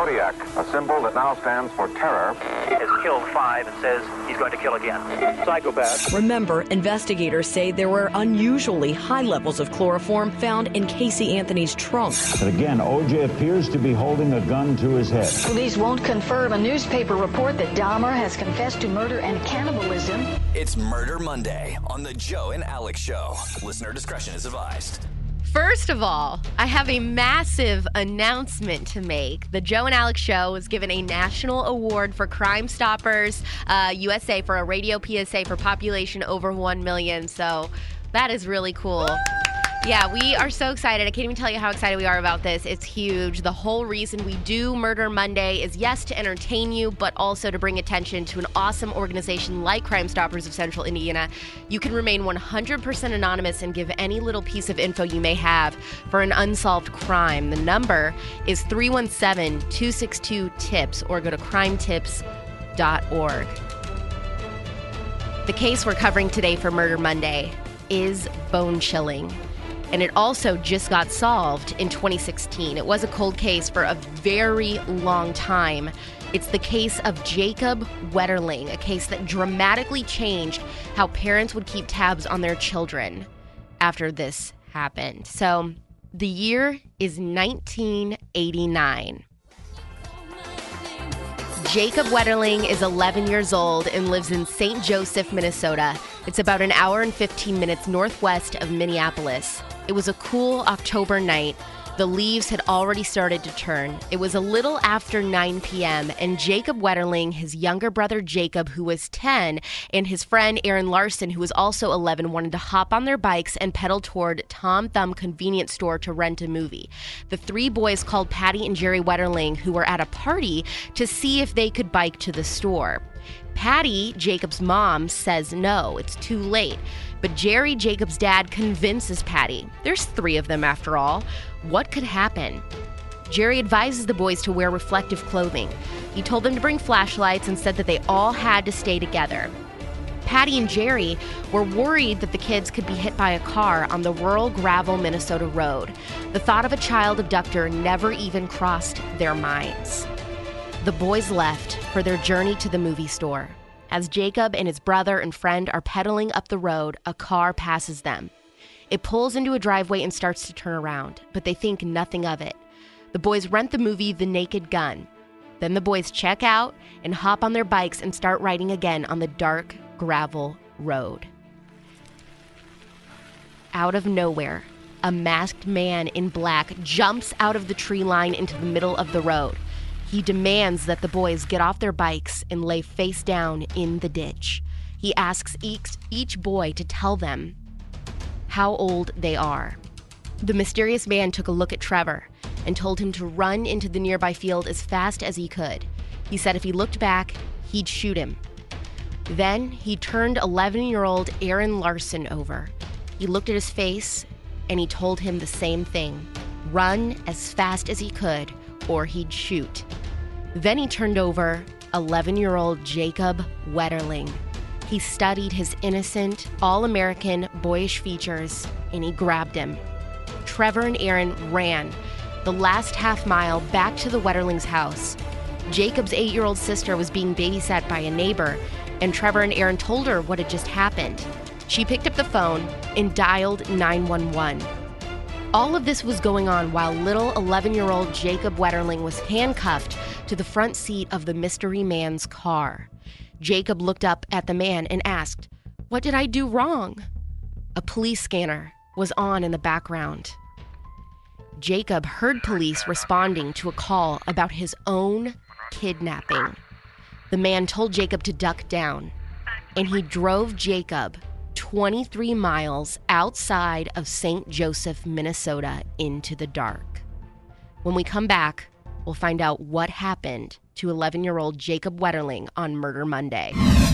zodiac, a symbol that now stands for terror. Has killed 5 and says he's going to kill again. Psychopath. Remember, investigators say there were unusually high levels of chloroform found in Casey Anthony's trunk. But again, O.J. appears to be holding a gun to his head. Police won't confirm a newspaper report that Dahmer has confessed to murder and cannibalism. It's Murder Monday on the Joe and Alex Show. Listener discretion is advised. First of all, I have a massive announcement to make. The Joe and Alex Show was given a national award for Crime Stoppers USA for a radio PSA for population over 1 million. So that is really cool. Yeah, we are so excited. I can't even tell you how excited we are about this. It's huge. The whole reason we do Murder Monday is, yes, to entertain you, but also to bring attention to an awesome organization like Crime Stoppers of Central Indiana. You can remain 100% anonymous and give any little piece of info you may have for an unsolved crime. The number is 317-262-TIPS, or go to crimetips.org. The case we're covering today for Murder Monday is bone-chilling. And it also just got solved in 2016. It was a cold case for a very long time. It's the case of Jacob Wetterling, a case that dramatically changed how parents would keep tabs on their children after this happened. So the year is 1989. Jacob Wetterling is 11 years old and lives in St. Joseph, Minnesota. It's about an hour and 15 minutes northwest of Minneapolis. It was a cool October night. The leaves had already started to turn. It was a little after 9 p.m., and Jacob Wetterling, his younger brother Jacob, who was 10, and his friend Aaron Larson, who was also 11, wanted to hop on their bikes and pedal toward Tom Thumb convenience store to rent a movie. The three boys called Patty and Jerry Wetterling, who were at a party, to see if they could bike to the store. Patty, Jacob's mom, says no, it's too late. But Jerry, Jacob's dad, convinces Patty. There's 3 of them after all. What could happen? Jerry advises the boys to wear reflective clothing. He told them to bring flashlights and said that they all had to stay together. Patty and Jerry were worried that the kids could be hit by a car on the rural gravel Minnesota road. The thought of a child abductor never even crossed their minds. The boys left for their journey to the movie store. As Jacob and his brother and friend are pedaling up the road, a car passes them. It pulls into a driveway and starts to turn around, but they think nothing of it. The boys rent the movie The Naked Gun. Then the boys check out and hop on their bikes and start riding again on the dark gravel road. Out of nowhere, a masked man in black jumps out of the tree line into the middle of the road. He demands that the boys get off their bikes and lay face down in the ditch. He asks each boy to tell them how old they are. The mysterious man took a look at Trevor and told him to run into the nearby field as fast as he could. He said if he looked back, he'd shoot him. Then he turned 11-year-old Aaron Larson over. He looked at his face and he told him the same thing. Run as fast as he could or he'd shoot. Then he turned over 11-year-old Jacob Wetterling. He studied his innocent, all-American, boyish features, and he grabbed him. Trevor and Aaron ran the last half mile back to the Wetterlings' house. Jacob's 8-year-old sister was being babysat by a neighbor, and Trevor and Aaron told her what had just happened. She picked up the phone and dialed 911. All of this was going on while little 11-year-old Jacob Wetterling was handcuffed to the front seat of the mystery man's car. Jacob looked up at the man and asked, "What did I do wrong?" A police scanner was on in the background. Jacob heard police responding to a call about his own kidnapping. The man told Jacob to duck down, and he drove Jacob 23 miles outside of St. Joseph, Minnesota, into the dark. When we come back, we'll find out what happened to 11-year-old Jacob Wetterling on Murder Monday.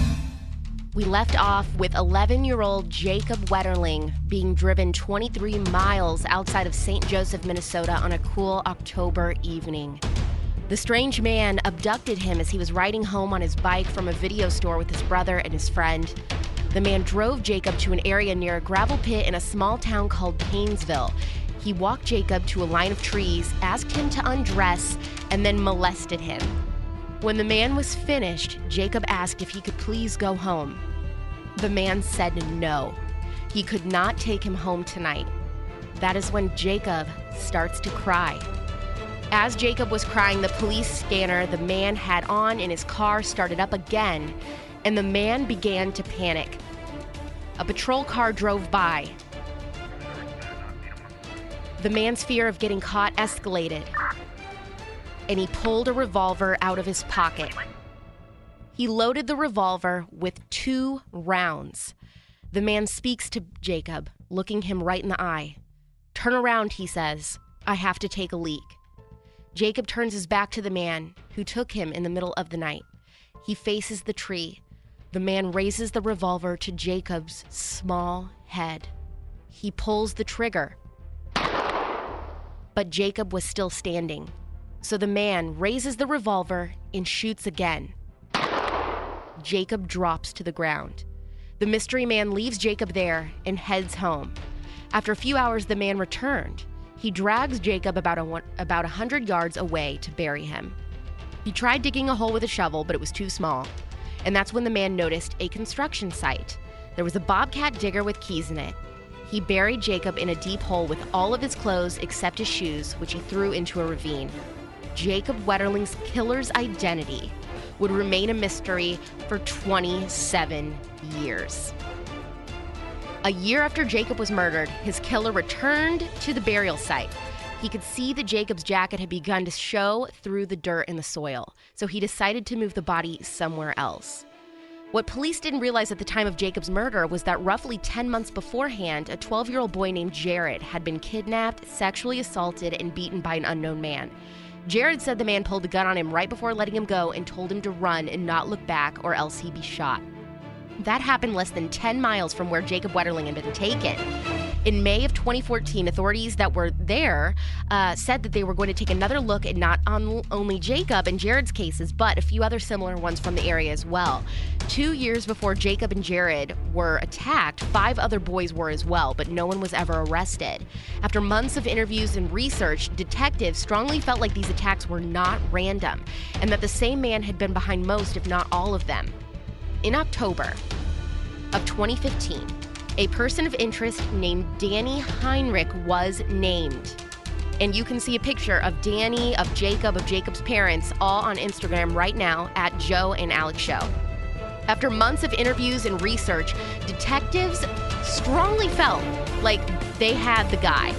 We left off with 11-year-old Jacob Wetterling being driven 23 miles outside of St. Joseph, Minnesota on a cool October evening. The strange man abducted him as he was riding home on his bike from a video store with his brother and his friend. The man drove Jacob to an area near a gravel pit in a small town called Paynesville. He walked Jacob to a line of trees, asked him to undress, and then molested him. When the man was finished, Jacob asked if he could please go home. The man said no. He could not take him home tonight. That is when Jacob starts to cry. As Jacob was crying, the police scanner the man had on in his car started up again, and the man began to panic. A patrol car drove by. The man's fear of getting caught escalated, and he pulled a revolver out of his pocket. He loaded the revolver with 2 rounds. The man speaks to Jacob, looking him right in the eye. "Turn around," he says. "I have to take a leak." Jacob turns his back to the man who took him in the middle of the night. He faces the tree. The man raises the revolver to Jacob's small head. He pulls the trigger. But Jacob was still standing. So the man raises the revolver and shoots again. Jacob drops to the ground. The mystery man leaves Jacob there and heads home. After a few hours, the man returned. He drags Jacob about 100 yards away to bury him. He tried digging a hole with a shovel, but it was too small. And that's when the man noticed a construction site. There was a bobcat digger with keys in it. He buried Jacob in a deep hole with all of his clothes except his shoes, which he threw into a ravine. Jacob Wetterling's killer's identity would remain a mystery for 27 years. A year after Jacob was murdered, his killer returned to the burial site. He could see that Jacob's jacket had begun to show through the dirt in the soil, so he decided to move the body somewhere else. What police didn't realize at the time of Jacob's murder was that roughly 10 months beforehand, a 12-year-old boy named Jared had been kidnapped, sexually assaulted, and beaten by an unknown man. Jared said the man pulled a gun on him right before letting him go and told him to run and not look back or else he'd be shot. That happened less than 10 miles from where Jacob Wetterling had been taken. In May of 2014, authorities that were there said that they were going to take another look at not only Jacob and Jared's cases, but a few other similar ones from the area as well. 2 years before Jacob and Jared were attacked, 5 other boys were as well, but no one was ever arrested. After months of interviews and research, detectives strongly felt like these attacks were not random, and that the same man had been behind most, if not all of them. In October of 2015, a person of interest named Danny Heinrich was named. And you can see a picture of Danny, of Jacob's parents, all on Instagram right now at Joe and Alex Show. After months of interviews and research, detectives strongly felt like they had the guy.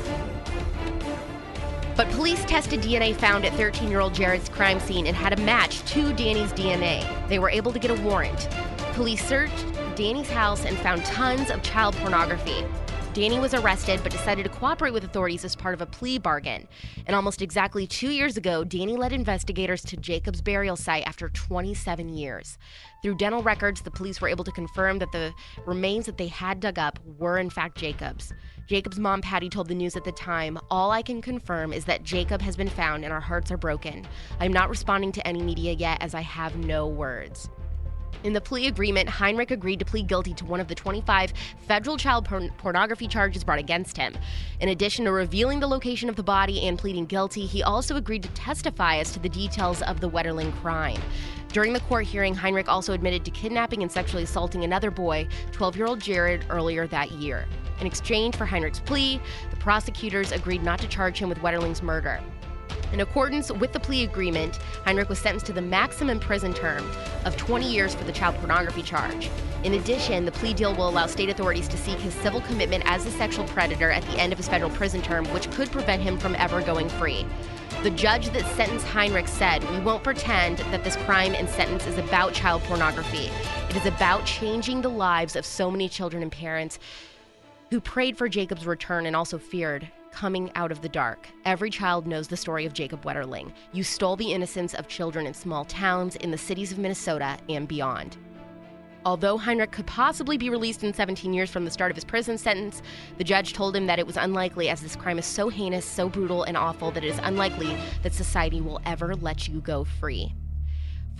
But police tested DNA found at 13-year-old Jared's crime scene and had a match to Danny's DNA. They were able to get a warrant. Police searched Danny's house and found tons of child pornography. Danny was arrested but decided to cooperate with authorities as part of a plea bargain. And almost exactly 2 years ago, Danny led investigators to Jacob's burial site after 27 years. Through dental records, the police were able to confirm that the remains that they had dug up were in fact Jacob's. Jacob's mom, Patty, told the news at the time, "All I can confirm is that Jacob has been found and our hearts are broken. I'm not responding to any media yet as I have no words." In the plea agreement, Heinrich agreed to plead guilty to one of the 25 federal child pornography charges brought against him. In addition to revealing the location of the body and pleading guilty, he also agreed to testify as to the details of the Wetterling crime. During the court hearing, Heinrich also admitted to kidnapping and sexually assaulting another boy, 12-year-old Jared, earlier that year. In exchange for Heinrich's plea, the prosecutors agreed not to charge him with Wetterling's murder. In accordance with the plea agreement, Heinrich was sentenced to the maximum prison term of 20 years for the child pornography charge. In addition, the plea deal will allow state authorities to seek his civil commitment as a sexual predator at the end of his federal prison term, which could prevent him from ever going free. The judge that sentenced Heinrich said, "We won't pretend that this crime and sentence is about child pornography. It is about changing the lives of so many children and parents who prayed for Jacob's return and also feared coming out of the dark. Every child knows the story of Jacob Wetterling. You stole the innocence of children in small towns, in the cities of Minnesota, and beyond." Although Heinrich could possibly be released in 17 years from the start of his prison sentence, the judge told him that it was unlikely, as this crime is so heinous, so brutal, and awful that it is unlikely that society will ever let you go free.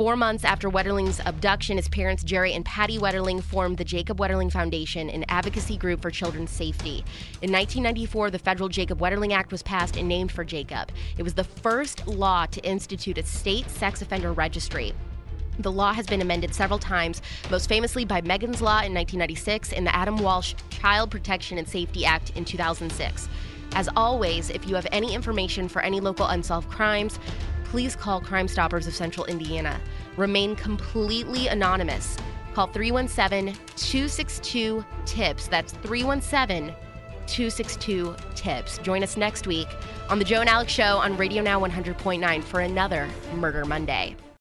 4 months after Wetterling's abduction, his parents, Jerry and Patty Wetterling, formed the Jacob Wetterling Foundation, an advocacy group for children's safety. In 1994, the federal Jacob Wetterling Act was passed and named for Jacob. It was the first law to institute a state sex offender registry. The law has been amended several times, most famously by Megan's Law in 1996 and the Adam Walsh Child Protection and Safety Act in 2006. As always, if you have any information for any local unsolved crimes, please call Crime Stoppers of Central Indiana. Remain completely anonymous. Call 317-262-TIPS. That's 317-262-TIPS. Join us next week on The Joe and Alex Show on Radio Now 100.9 for another Murder Monday.